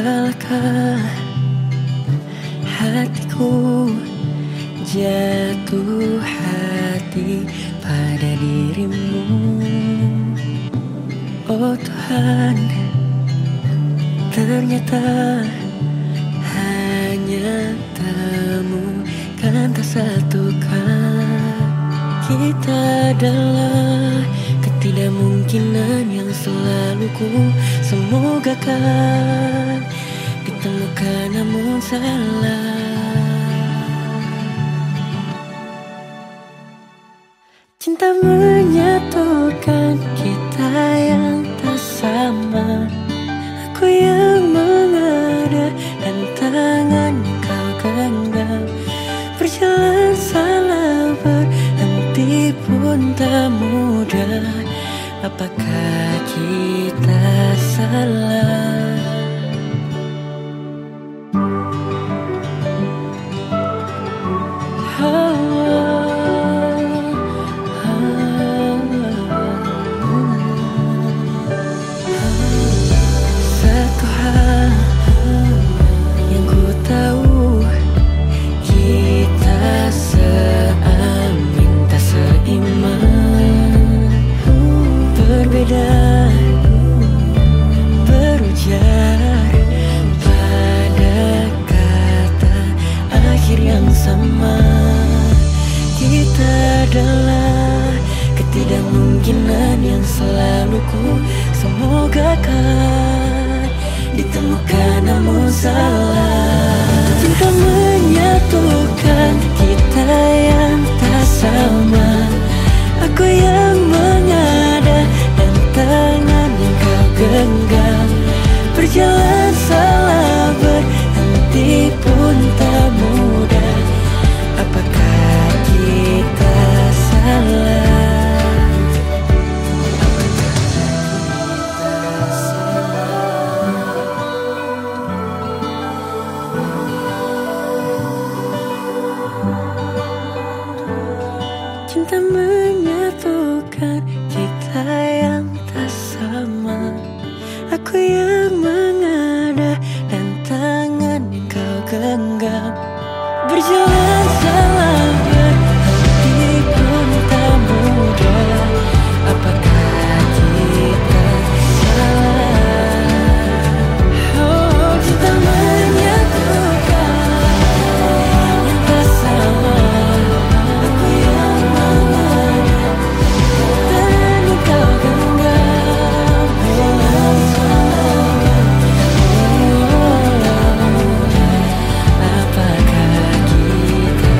Salahkah hatiku jatuh hati pada dirimu? Oh Tuhan, ternyata hanya temu kan tak satukan kita adalah ketidakmungkinan yang selalu ku semogakan ditemukan namun salah. Cinta menyatukan kita yang tak sama. Aku yang mengada dan tangan kau genggam. Berjalan salah berhenti pun tak mudah. Apakah kita salah? Satu hal yang ku tahu, kita seamin tak seiman. Berbeda berujar pada kata akhir yang sama. Kita adalah ketidakmungkinan yang selalu ku semogakan ditemukan namun salah. Cinta menyatukan kita yang tak sama. Aku yang mengada dan tangan yang kau genggam. Berjalan salah berhenti pun tak mudah. Apakah kita salah? Cinta menyatukan kita yang tak sama. Aku yang mengada dan tangan yang kau genggam. Berjalan salah berhenti pun tak mudah. Apakah kita salah? Oh, cinta menyatukan yang tak sama. Aku yang mengada dan kau genggam. Apakah kita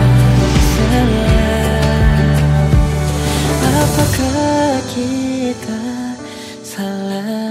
salah? Apakah kita salah?